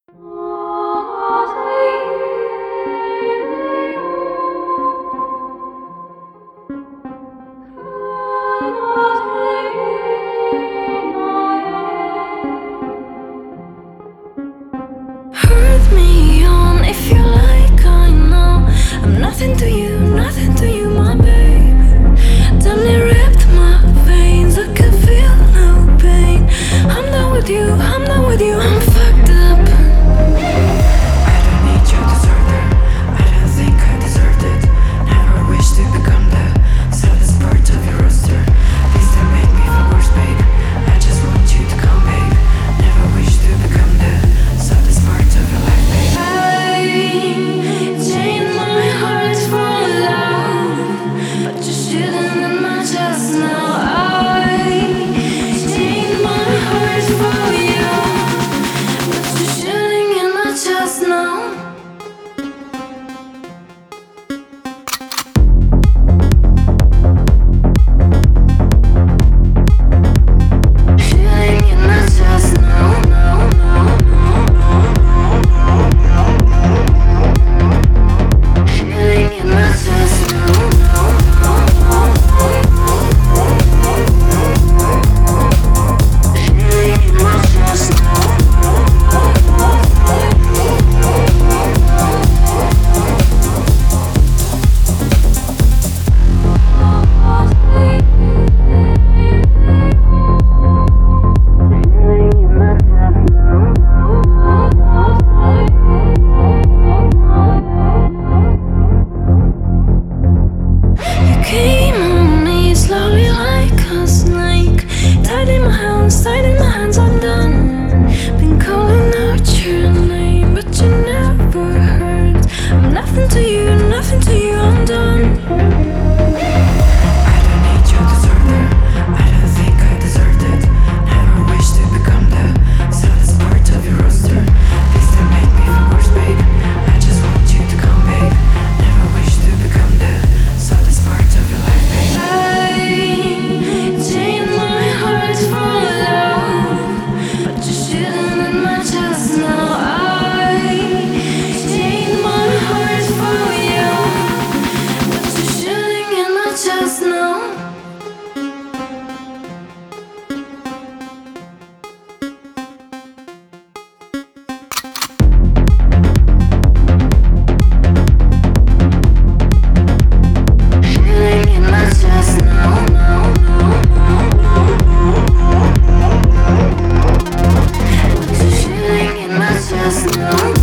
Hurt me on if you like, I know I'm nothing to you, my babe. Damn near ripped my veins, I can feel no pain. I'm done with you, I'm fucked up. I don't need your disorder, I don't think I deserved it. Never wish to become the saddest part of your roster. Please don't make me feel worse, babe. I just want you to come, babe. Never wish to become the saddest part of your life, babe. I chained my heart for love, but you're shooting in my chest now. I chained my heart for you, but you're shooting in my chest now. Shooting in my chest now, no, no, no, no, no, no. Shooting in my chest now, no, no, no, no. Shooting in my chest now, you came on me slowly like a snake. Tied in my hands, I'm done. Been calling out your name, but you never heard. I'm nothing to you, I'm done. I don't need your disorder, I don't think I deserved it. Never wish to become the saddest part of your roster. Please don't make me feel worse, babe. I just want you to come, babe. Never wish to become the saddest part of your life, babe. I chained my heart for love, but you're shooting in my chest now. I chained my heart for you, but you're shooting in my chest now. Shooting in my chest now, no, no, no, no, no, no. Shooting in my chest now.